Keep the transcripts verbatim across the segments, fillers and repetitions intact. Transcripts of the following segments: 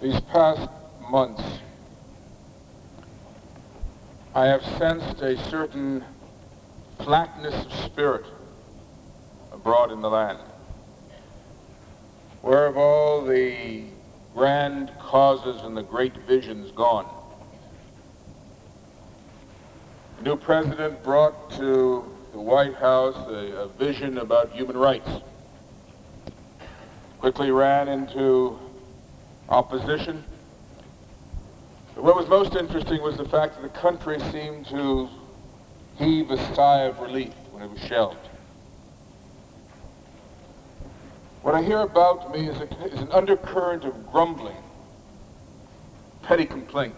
These past months, I have sensed a certain flatness of spirit abroad in the land. Where have all the grand causes and the great visions gone? The new president brought to the White House a, a vision about human rights. Quickly ran into opposition. But what was most interesting was the fact that the country seemed to heave a sigh of relief when it was shelved. What I hear about me is, a, is an undercurrent of grumbling, petty complaints.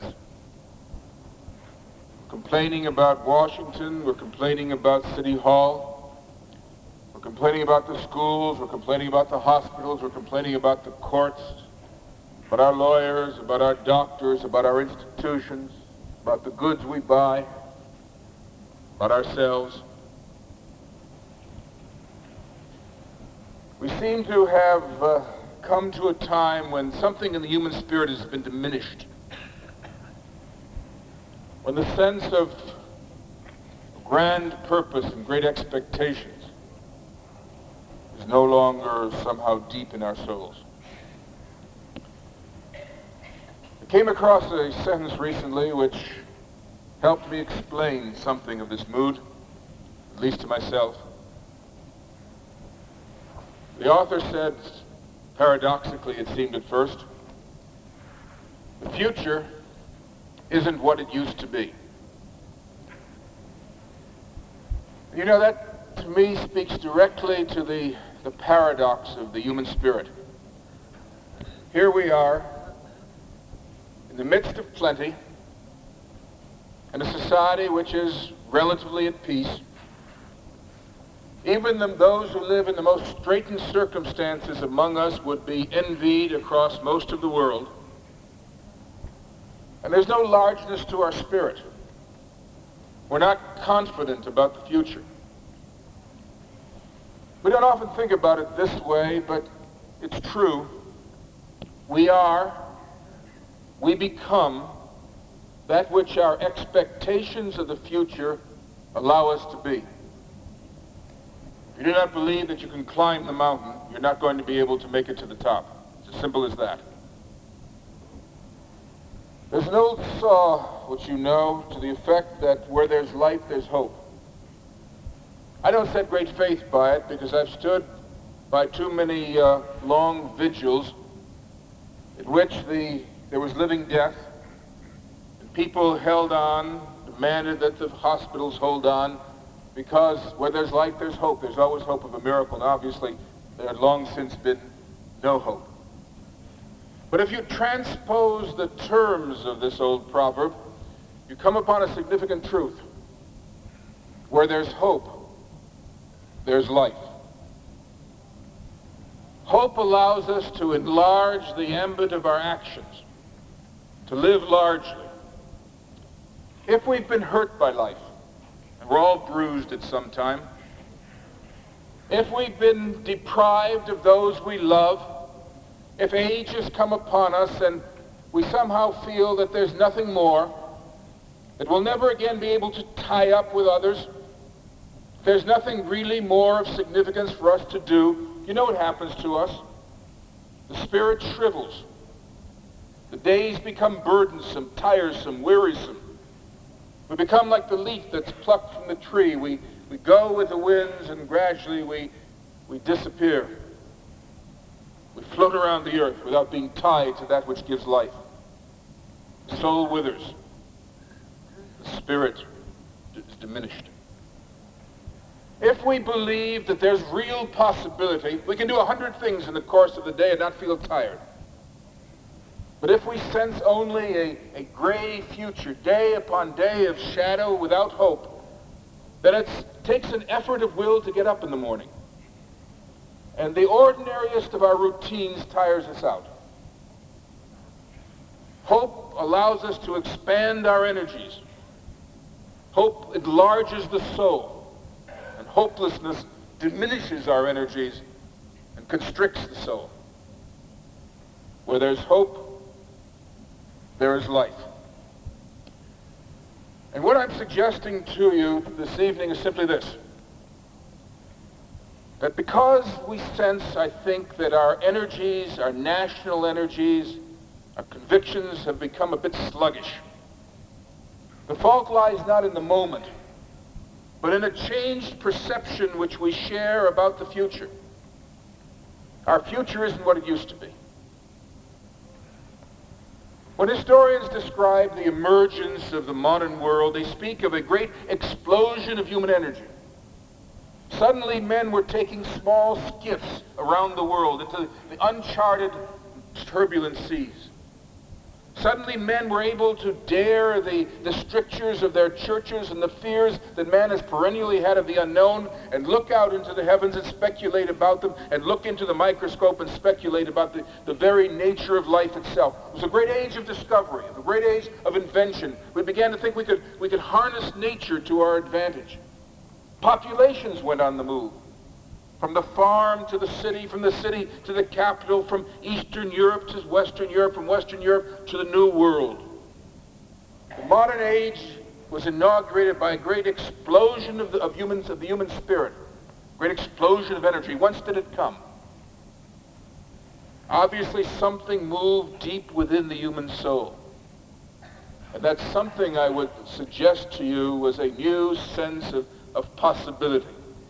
Complaining about Washington, we're complaining about City Hall, we're complaining about the schools, we're complaining about the hospitals, we're complaining about the courts, about our lawyers, about our doctors, about our institutions, about the goods we buy, about ourselves. We seem to have uh, come to a time when something in the human spirit has been diminished. When the sense of grand purpose and great expectations is no longer somehow deep in our souls. I came across a sentence recently which helped me explain something of this mood, at least to myself. The author said, paradoxically it seemed at first, the future isn't what it used to be. You know, that to me speaks directly to the, the paradox of the human spirit. Here we are, in the midst of plenty, in a society which is relatively at peace. Even the, those who live in the most straitened circumstances among us would be envied across most of the world. And there's no largeness to our spirit. We're not confident about the future. We don't often think about it this way, but it's true. We are, we become that which our expectations of the future allow us to be. If you do not believe that you can climb the mountain, you're not going to be able to make it to the top. It's as simple as that. There's an old saw, which you know, to the effect that where there's life, there's hope. I don't set great faith by it because I've stood by too many uh, long vigils in which the, there was living death, and people held on, demanded that the hospitals hold on, because where there's life, there's hope. There's always hope of a miracle, and obviously there had long since been no hope. But if you transpose the terms of this old proverb, you come upon a significant truth. Where there's hope, there's life. Hope allows us to enlarge the ambit of our actions, to live largely. If we've been hurt by life, and we're all bruised at some time, if we've been deprived of those we love, if age has come upon us and we somehow feel that there's nothing more, that we'll never again be able to tie up with others, there's nothing really more of significance for us to do, you know what happens to us? The spirit shrivels. The days become burdensome, tiresome, wearisome. We become like the leaf that's plucked from the tree. We, we go with the winds and gradually we, we disappear. We float around the earth without being tied to that which gives life. The soul withers. The spirit is diminished. If we believe that there's real possibility, we can do a hundred things in the course of the day and not feel tired. But if we sense only a, a gray future, day upon day of shadow without hope, then it takes an effort of will to get up in the morning. And the ordinariest of our routines tires us out. Hope allows us to expand our energies. Hope enlarges the soul. And hopelessness diminishes our energies and constricts the soul. Where there's hope, there is life. And what I'm suggesting to you this evening is simply this: that because we sense, I think, that our energies, our national energies, our convictions have become a bit sluggish, the fault lies not in the moment, but in a changed perception which we share about the future. Our future isn't what it used to be. When historians describe the emergence of the modern world, they speak of a great explosion of human energy. Suddenly, men were taking small skiffs around the world into the uncharted, turbulent seas. Suddenly, men were able to dare the, the strictures of their churches and the fears that man has perennially had of the unknown, and look out into the heavens and speculate about them, and look into the microscope and speculate about the, the very nature of life itself. It was a great age of discovery, a great age of invention. We began to think we could, we could harness nature to our advantage. Populations went on the move. From the farm to the city, from the city to the capital, from Eastern Europe to Western Europe, from Western Europe to the New World. The modern age was inaugurated by a great explosion of the, of humans, of the human spirit, a great explosion of energy. Whence did it come? Obviously, something moved deep within the human soul. And that something, I would suggest to you, was a new sense of, of possibility.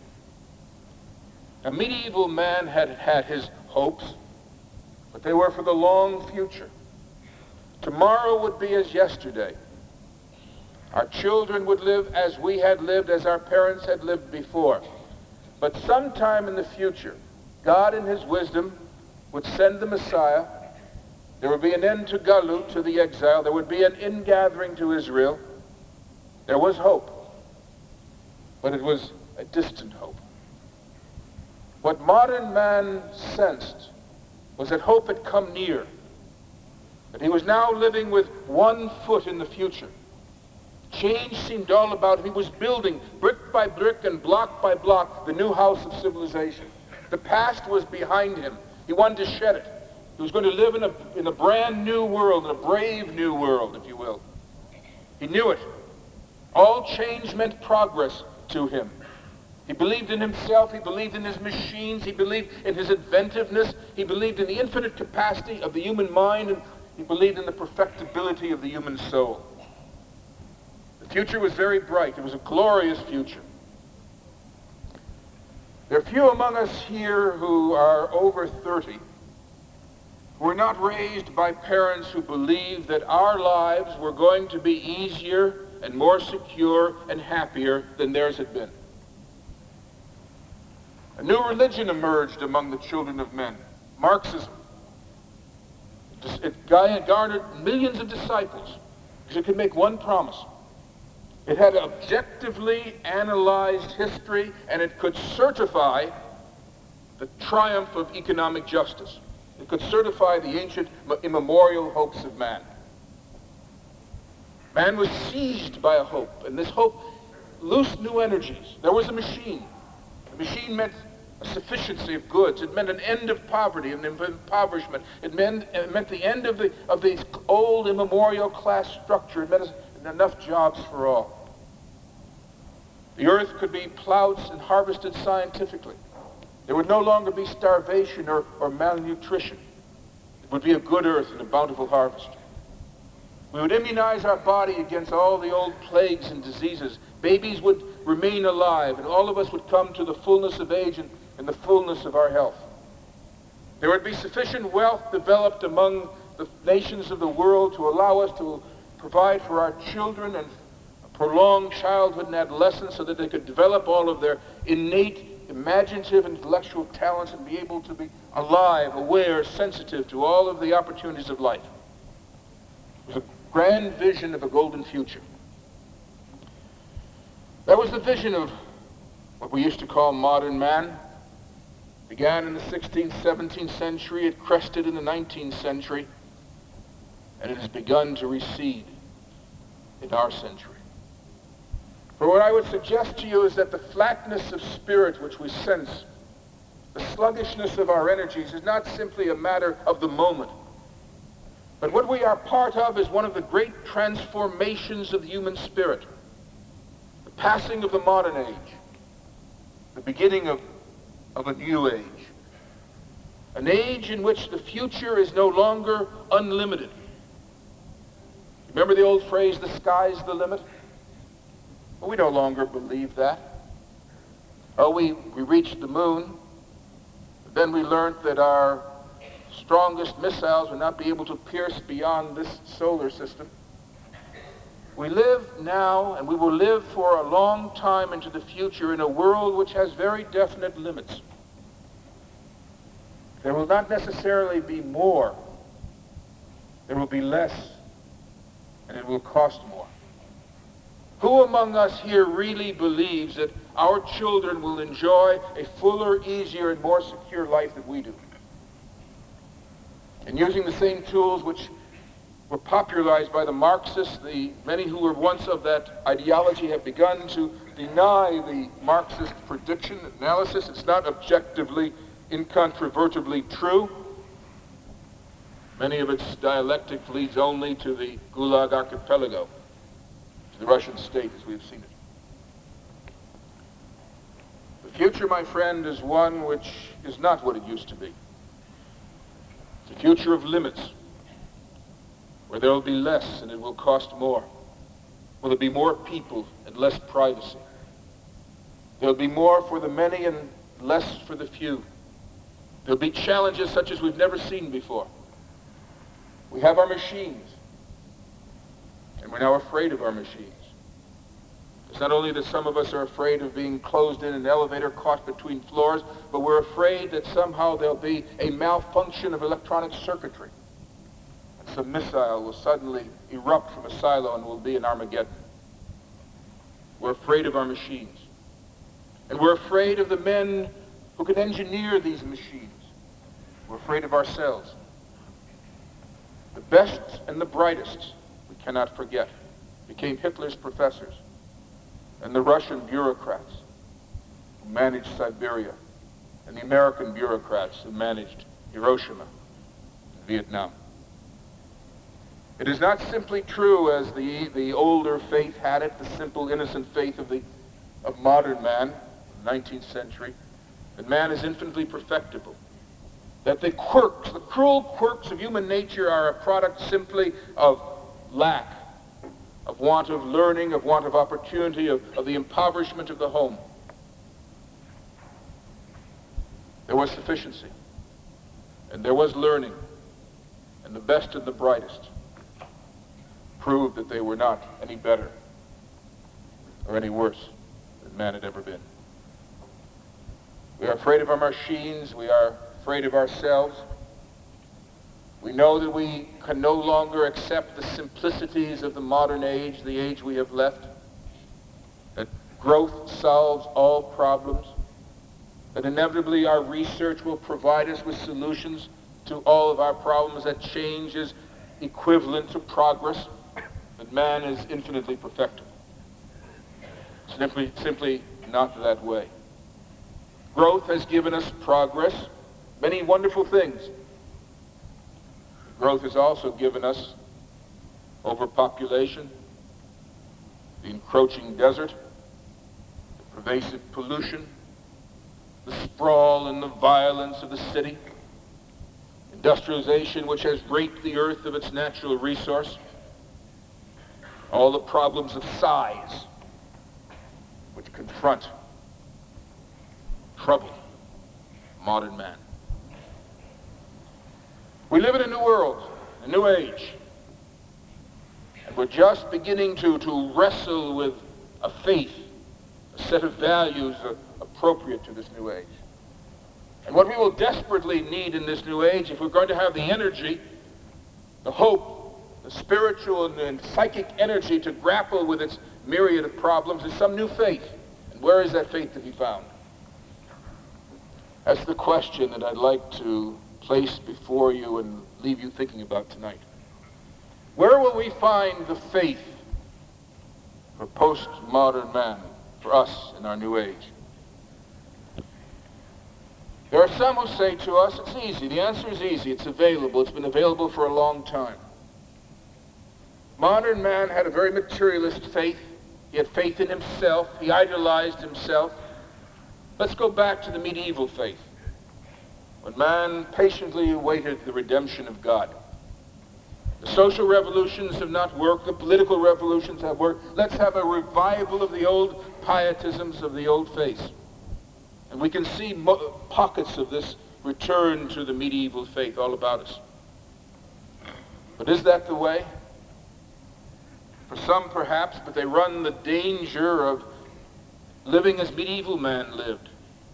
A medieval man had had his hopes, but they were for the long future. Tomorrow would be as yesterday. Our children would live as we had lived, as our parents had lived before. But sometime in the future, God in his wisdom would send the Messiah. There would be an end to Galut, to the exile. There would be an ingathering to Israel. There was hope, but it was a distant hope. What modern man sensed was that hope had come near, that he was now living with one foot in the future. Change seemed all about him. He was building brick by brick and block by block the new house of civilization. The past was behind him. He wanted to shed it. He was going to live in a, in a brand new world, in a brave new world, if you will. He knew it. All change meant progress to him. He believed in himself, he believed in his machines, he believed in his inventiveness, he believed in the infinite capacity of the human mind, and he believed in the perfectibility of the human soul. The future was very bright. It was a glorious future. There are few among us here who are over thirty who were not raised by parents who believed that our lives were going to be easier and more secure and happier than theirs had been. A new religion emerged among the children of men, Marxism. It garnered millions of disciples because it could make one promise. It had objectively analyzed history, and it could certify the triumph of economic justice. It could certify the ancient immemorial hopes of man. Man was seized by a hope, and this hope loosed new energies. There was a machine. The machine meant a sufficiency of goods. It meant an end of poverty and impoverishment. It meant, it meant the end of the of the old immemorial class structure. It meant enough jobs for all. The earth could be plowed and harvested scientifically. There would no longer be starvation or, or malnutrition. It would be a good earth and a bountiful harvest. We would immunize our body against all the old plagues and diseases. Babies would remain alive, and all of us would come to the fullness of age and, and the fullness of our health. There would be sufficient wealth developed among the nations of the world to allow us to provide for our children and prolong childhood and adolescence so that they could develop all of their innate, imaginative, intellectual talents and be able to be alive, aware, sensitive to all of the opportunities of life. It was a grand vision of a golden future. That was the vision of what we used to call modern man. It began in the sixteenth, seventeenth century. It crested in the nineteenth century. And it has begun to recede in our century. For what I would suggest to you is that the flatness of spirit which we sense, the sluggishness of our energies, is not simply a matter of the moment. But what we are part of is one of the great transformations of the human spirit. The passing of the modern age. The beginning of, of a new age. An age in which the future is no longer unlimited. Remember the old phrase, the sky's the limit? Well, we no longer believe that. Oh, we, we reached the moon. Then we learned that our strongest missiles would not be able to pierce beyond this solar system. We live now, and we will live for a long time into the future in a world which has very definite limits. There will not necessarily be more. There will be less, and it will cost more. Who among us here really believes that our children will enjoy a fuller, easier, and more secure life than we do? And using the same tools which were popularized by the Marxists, the many who were once of that ideology have begun to deny the Marxist prediction analysis. It's not objectively, incontrovertibly true. Many of its dialectic leads only to the Gulag Archipelago, to the Russian state as we have seen it. The future, my friend, is one which is not what it used to be. It's a future of limits, where there will be less and it will cost more. Will there be more people and less privacy? There will be more for the many and less for the few. There will be challenges such as we've never seen before. We have our machines, and we're now afraid of our machines. It's not only that some of us are afraid of being closed in an elevator caught between floors, but we're afraid that somehow there'll be a malfunction of electronic circuitry. And some missile will suddenly erupt from a silo and will be an Armageddon. We're afraid of our machines. And we're afraid of the men who can engineer these machines. We're afraid of ourselves. The best and the brightest, we cannot forget, became Hitler's professors. And the Russian bureaucrats who managed Siberia, and the American bureaucrats who managed Hiroshima and Vietnam. It is not simply true, as the, the older faith had it, the simple, innocent faith of the of modern man, nineteenth century, that man is infinitely perfectible. That the quirks, the cruel quirks of human nature are a product simply of lack, of want of learning, of want of opportunity, of, of the impoverishment of the home. There was sufficiency, and there was learning, and the best and the brightest proved that they were not any better or any worse than man had ever been. We are afraid of our machines. We are afraid of ourselves. We know that we can no longer accept the simplicities of the modern age, the age we have left, that growth solves all problems, that inevitably our research will provide us with solutions to all of our problems, that change is equivalent to progress, that man is infinitely perfectible. Simply, simply not that way. Growth has given us progress, many wonderful things. Growth has also given us overpopulation, the encroaching desert, the pervasive pollution, the sprawl and the violence of the city, industrialization which has raped the earth of its natural resource, all the problems of size which confront, trouble modern man. We live in a new world, a new age, and we're just beginning to, to wrestle with a faith, a set of values uh, appropriate to this new age. And what we will desperately need in this new age, if we're going to have the energy, the hope, the spiritual and, and psychic energy to grapple with its myriad of problems, is some new faith. And where is that faith to be found? That's the question that I'd like to place before you and leave you thinking about tonight. Where will we find the faith for postmodern man, for us in our new age? There are some who say to us, it's easy. The answer is easy. It's available. It's been available for a long time. Modern man had a very materialist faith. He had faith in himself. He idolized himself. Let's go back to the medieval faith, when man patiently awaited the redemption of God. The social revolutions have not worked. The political revolutions have worked. Let's have a revival of the old pietisms of the old faith. And we can see mo- pockets of this return to the medieval faith all about us. But is that the way? For some, perhaps, but they run the danger of living as medieval man lived.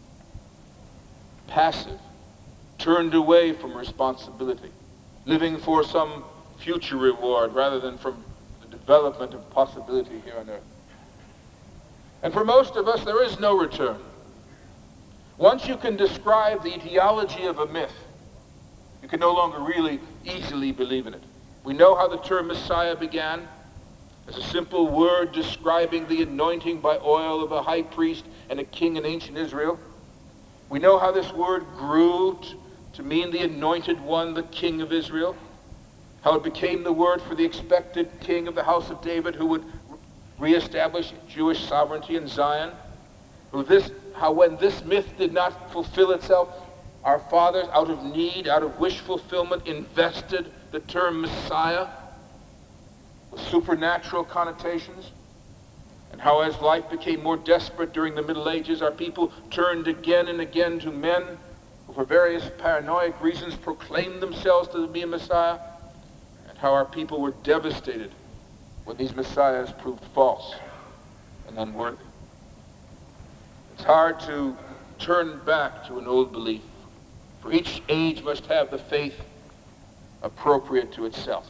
Passive, turned away from responsibility, living for some future reward rather than from the development of possibility here on earth. And for most of us, there is no return. Once you can describe the etiology of a myth, you can no longer really easily believe in it. We know how the term Messiah began, as a simple word describing the anointing by oil of a high priest and a king in ancient Israel. We know how this word grew t- to mean the anointed one, the king of Israel, how it became the word for the expected king of the house of David who would reestablish Jewish sovereignty in Zion, who this, how when this myth did not fulfill itself, our fathers, out of need, out of wish fulfillment, invested the term Messiah with supernatural connotations, and how as life became more desperate during the Middle Ages, our people turned again and again to men who for various paranoid reasons proclaimed themselves to be a Messiah, and how our people were devastated when these messiahs proved false and unworthy. It's hard to turn back to an old belief, for each age must have the faith appropriate to itself.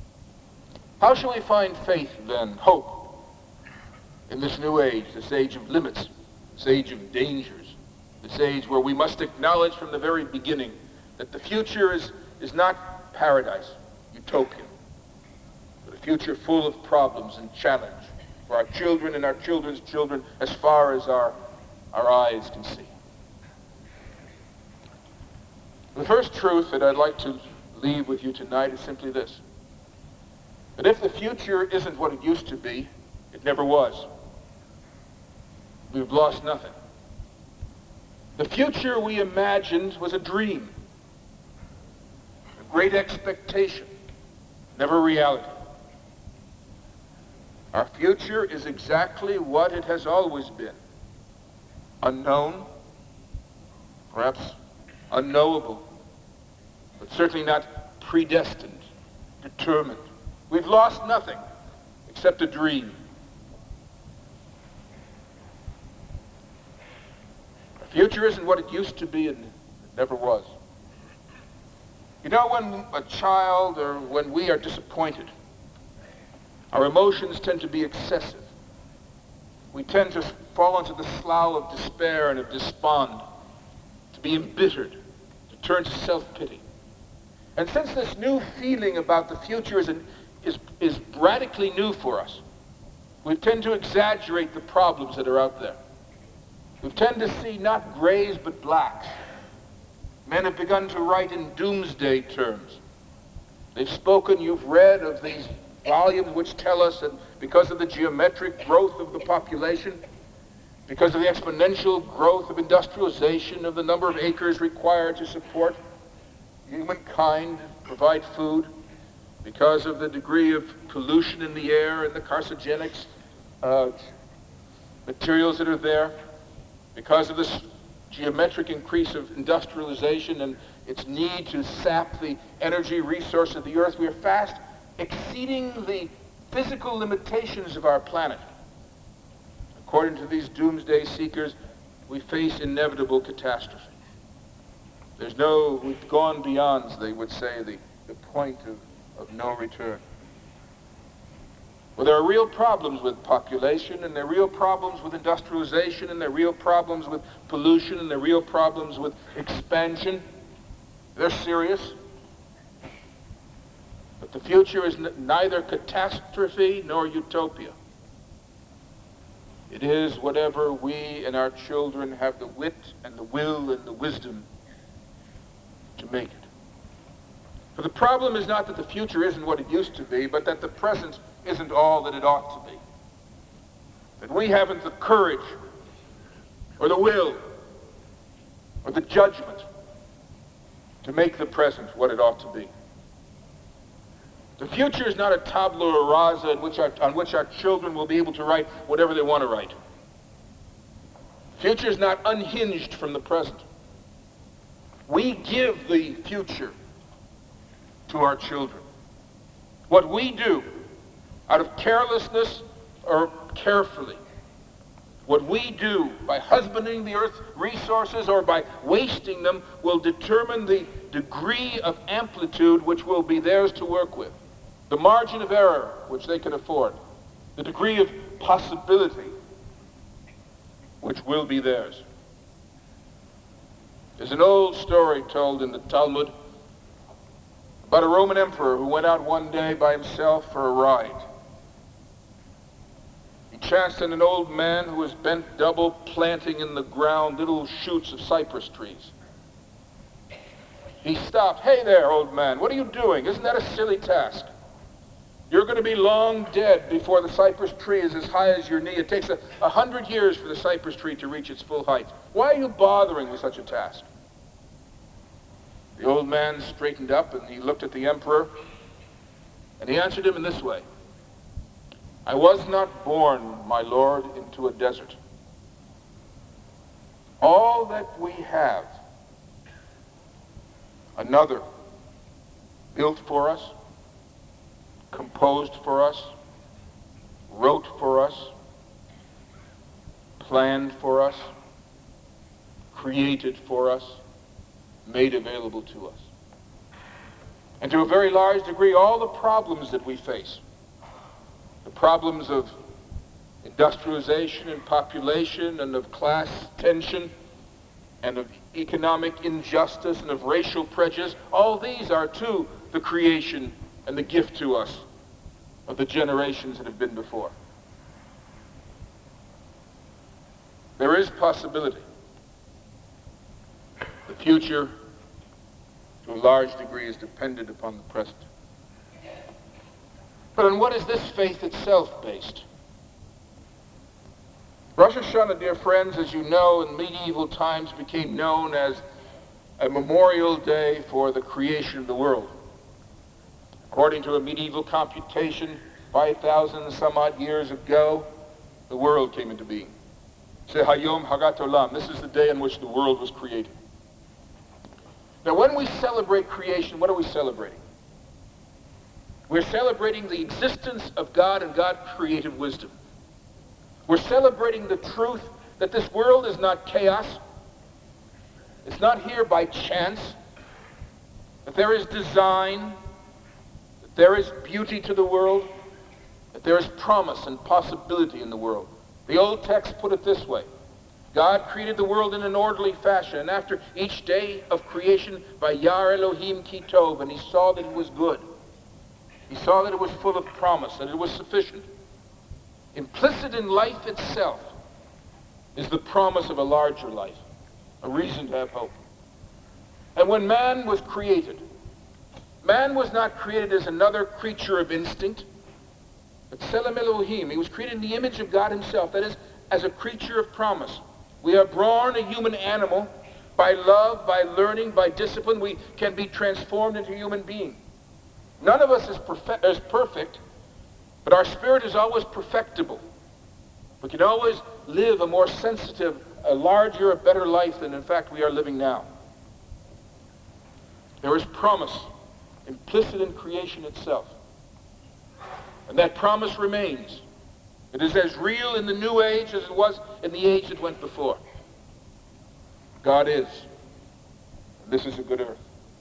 How shall we find faith, then, hope, in this new age, this age of limits, this age of dangers, this age where we must acknowledge from the very beginning that the future is, is not paradise, utopian, but a future full of problems and challenge for our children and our children's children as far as our, our eyes can see. The first truth that I'd like to leave with you tonight is simply this: that if the future isn't what it used to be, it never was. We've lost nothing. The future we imagined was a dream, a great expectation, never reality. Our future is exactly what it has always been: unknown, perhaps unknowable, but certainly not predestined, determined. We've lost nothing except a dream. Our future isn't what it used to be, and it never was. You know, when a child or when we are disappointed, our emotions tend to be excessive. We tend to fall into the slough of despair and of despond, to be embittered, to turn to self-pity. And since this new feeling about the future is, an, is, is radically new for us, we tend to exaggerate the problems that are out there. We tend to see not grays but blacks. Men have begun to write in doomsday terms. They've spoken, you've read of these volumes which tell us that because of the geometric growth of the population, because of the exponential growth of industrialization, of the number of acres required to support humankind, provide food, because of the degree of pollution in the air and the carcinogenic uh, materials that are there, because of this geometric increase of industrialization and its need to sap the energy resource of the earth, we are fast exceeding the physical limitations of our planet. According to these doomsday seekers, we face inevitable catastrophe. There's no, we've gone beyond, they would say, the, the point of, of no return. Well, there are real problems with population, and there are real problems with industrialization, and there are real problems with pollution, and there are real problems with expansion. They're serious. But the future is n- neither catastrophe nor utopia. It is whatever we and our children have the wit and the will and the wisdom to make it. For the problem is not that the future isn't what it used to be, but that the present isn't all that it ought to be. That we haven't the courage or the will or the judgment to make the present what it ought to be. The future is not a tabula rasa in which our, on which our children will be able to write whatever they want to write. The future is not unhinged from the present. We give the future to our children. What we do out of carelessness or carefully, what we do by husbanding the earth's resources or by wasting them will determine the degree of amplitude which will be theirs to work with, the margin of error which they can afford, the degree of possibility which will be theirs. There's an old story told in the Talmud about a Roman emperor who went out one day by himself for a ride. He chanced on an old man who was bent double, planting in the ground little shoots of cypress trees. He stopped. "Hey there, old man, what are you doing? Isn't that a silly task? You're going to be long dead before the cypress tree is as high as your knee. It takes a, a hundred years for the cypress tree to reach its full height. Why are you bothering with such a task?" The old man straightened up and he looked at the emperor and he answered him in this way: "I was not born, my lord, into a desert. All that we have, another built for us, composed for us, wrote for us, planned for us, created for us, made available to us. And to a very large degree, all the problems that we face, the problems of industrialization and population and of class tension and of economic injustice and of racial prejudice, all these are too the creation and the gift to us of the generations that have been before. There is possibility. The future, to a large degree, is dependent upon the present. But on what is this faith itself based? Rosh Hashanah, dear friends, as you know, in medieval times became known as a memorial day for the creation of the world. According to a medieval computation, five thousand some odd years ago, the world came into being. Say, Hayom Hagat Olam. This is the day in which the world was created. Now, when we celebrate creation, what are we celebrating? We're celebrating the existence of God and God-created wisdom. We're celebrating the truth that this world is not chaos. It's not here by chance. That there is design. That there is beauty to the world. That there is promise and possibility in the world. The old text put it this way: God created the world in an orderly fashion, and after each day of creation, Vayar Elohim ki tov, and he saw that it was good. He saw that it was full of promise, that it was sufficient. Implicit in life itself is the promise of a larger life, a reason to have hope. And when man was created, man was not created as another creature of instinct, but Tselem Elohim. He was created in the image of God himself, that is, as a creature of promise. We are born a human animal. By love, by learning, by discipline, we can be transformed into a human being. None of us is, perfe- is perfect, but our spirit is always perfectible. We can always live a more sensitive, a larger, a better life than in fact we are living now. There is promise implicit in creation itself. And that promise remains. It is as real in the new age as it was in the age that went before. God is. And this is a good earth.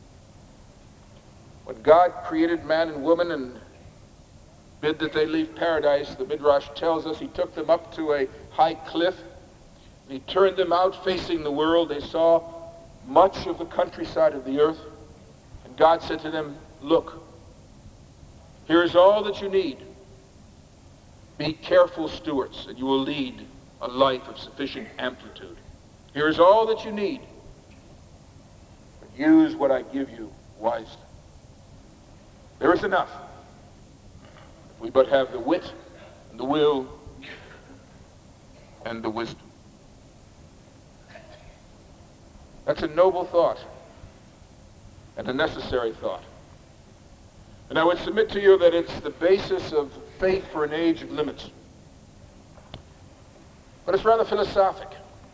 When God created man and woman and bid that they leave paradise, the Midrash tells us he took them up to a high cliff. And he turned them out facing the world. They saw much of the countryside of the earth. And God said to them, "Look, here is all that you need. Be careful stewards, and you will lead a life of sufficient amplitude. Here is all that you need. use what I give you wisely. There is enough. If we but have the wit and the will and the wisdom. That's a noble thought and a necessary thought. And I would submit to you that it's the basis of faith for an age of limits. But it's rather philosophic.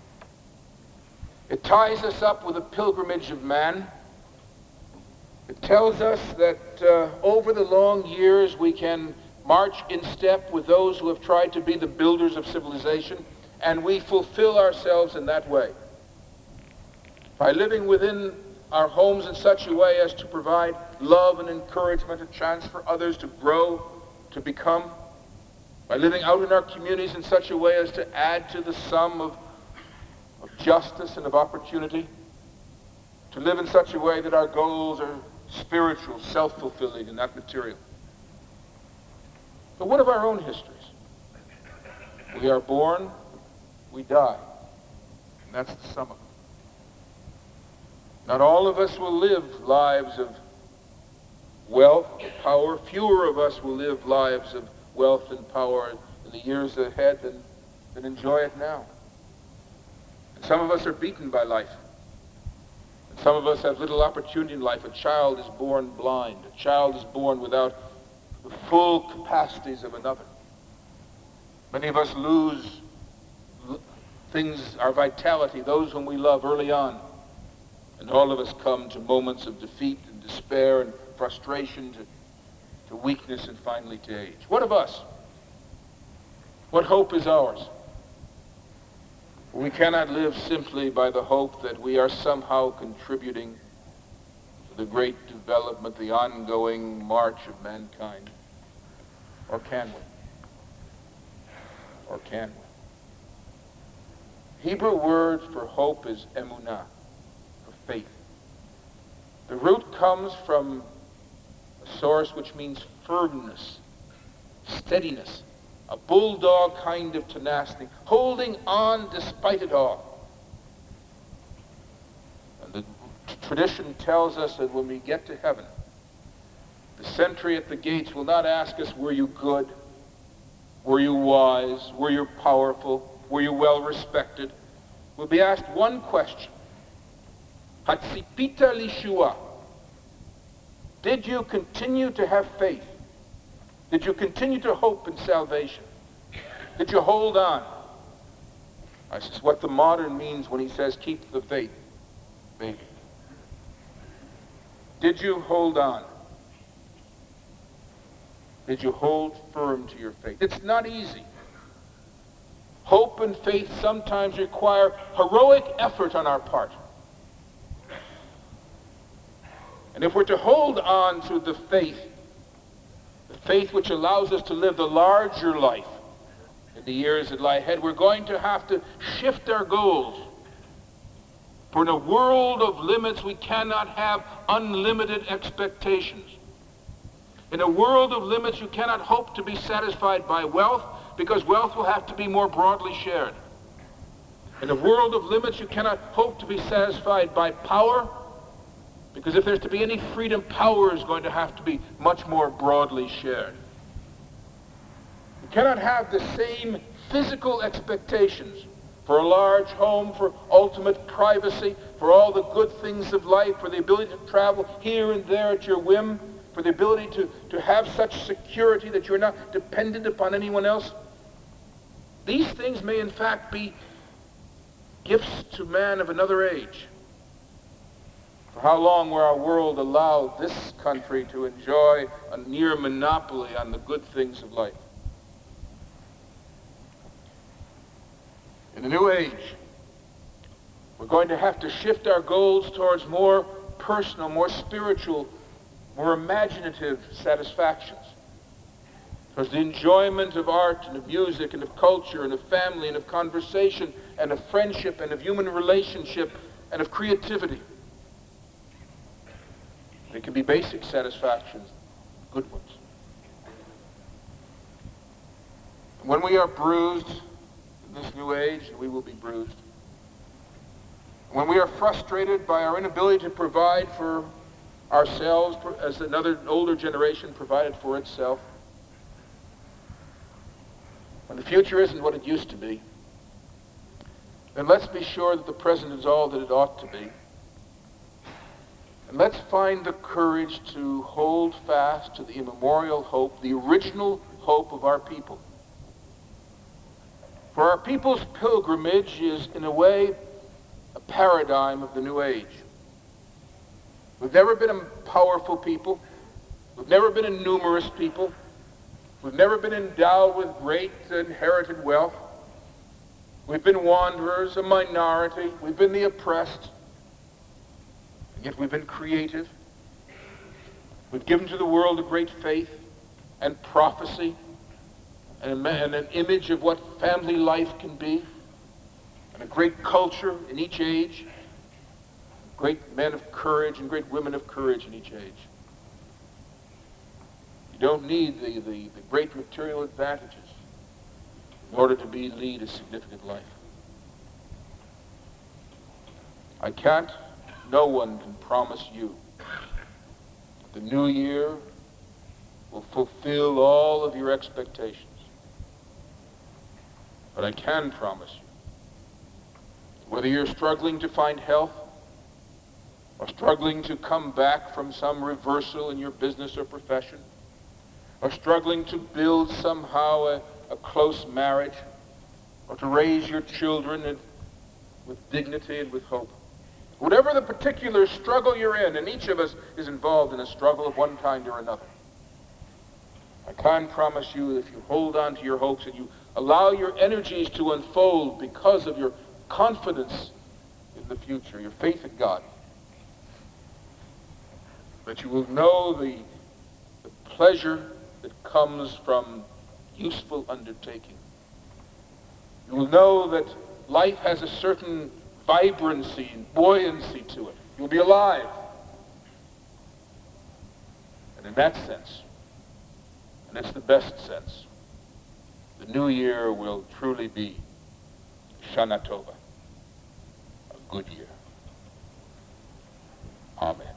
It ties us up with a pilgrimage of man. It tells us that uh, over the long years we can march in step with those who have tried to be the builders of civilization, and we fulfill ourselves in that way. By living within our homes in such a way as to provide love and encouragement, a chance for others to grow, to become. By living out in our communities in such a way as to add to the sum of, of justice and of opportunity. To live in such a way that our goals are spiritual, self-fulfilling, and not material. But what of our own histories? We are born, we die. And that's the sum of it. Not all of us will live lives of wealth, of power. Fewer of us will live lives of wealth and power in the years ahead than, than enjoy it now. And some of us are beaten by life. And some of us have little opportunity in life. A child is born blind. A child is born without the full capacities of another. Many of us lose things, our vitality, those whom we love early on. And all of us come to moments of defeat and despair and frustration, to, to weakness, and finally to age. What of us? What hope is ours? We cannot live simply by the hope that we are somehow contributing to the great development, the ongoing march of mankind. Or can we? Or can we? Hebrew word for hope is emunah. Faith. The root comes from a source which means firmness, steadiness, a bulldog kind of tenacity, holding on despite it all. And the tradition tells us that when we get to heaven, the sentry at the gates will not ask us, were you good? Were you wise? Were you powerful? Were you well respected? We'll be asked one question. Hatzipita lishua. Did you continue to have faith? Did you continue to hope in salvation? Did you hold on? This is what the modern means when he says keep the faith. Faith. Did you hold on? Did you hold firm to your faith? It's not easy. Hope and faith sometimes require heroic effort on our part. And if we're to hold on to the faith, the faith which allows us to live the larger life in the years that lie ahead, we're going to have to shift our goals. For in a world of limits, we cannot have unlimited expectations. In a world of limits, you cannot hope to be satisfied by wealth, because wealth will have to be more broadly shared. In a world of limits, you cannot hope to be satisfied by power, because if there's to be any freedom, power is going to have to be much more broadly shared. You cannot have the same physical expectations for a large home, for ultimate privacy, for all the good things of life, for the ability to travel here and there at your whim, for the ability to, to have such security that you're not dependent upon anyone else. These things may in fact be gifts to man of another age. For how long will our world allow this country to enjoy a near monopoly on the good things of life? In a new age, we're going to have to shift our goals towards more personal, more spiritual, more imaginative satisfactions. Towards the enjoyment of art and of music and of culture and of family and of conversation and of friendship and of human relationship and of creativity. They can be basic satisfactions, good ones. When we are bruised in this new age, we will be bruised. when we are frustrated by our inability to provide for ourselves as another older generation provided for itself, when the future isn't what it used to be, then let's be sure that the present is all that it ought to be. And let's find the courage to hold fast to the immemorial hope, the original hope of our people. For our people's pilgrimage is, in a way, a paradigm of the new age. We've never been a powerful people. We've never been a numerous people. We've never been endowed with great inherited wealth. We've been wanderers, a minority. We've been the oppressed. And yet we've been creative. We've given to the world a great faith and prophecy and, a, and an image of what family life can be, and a great culture in each age, great men of courage and great women of courage in each age. You don't need the, the, the great material advantages in order to be lead a significant life. I can't, no one can promise you that the new year will fulfill all of your expectations. But I can promise you, whether you're struggling to find health, or struggling to come back from some reversal in your business or profession, or struggling to build somehow a, a close marriage, or to raise your children in, with dignity and with hope. Whatever the particular struggle you're in, and each of us is involved in a struggle of one kind or another, I can promise you that if you hold on to your hopes and you allow your energies to unfold because of your confidence in the future, your faith in God, that you will know the, the pleasure that comes from useful undertaking. You will know that life has a certain vibrancy and buoyancy to it. You'll be alive. And in that sense, and it's the best sense, the new year will truly be Shana Tova, a good year. Amen.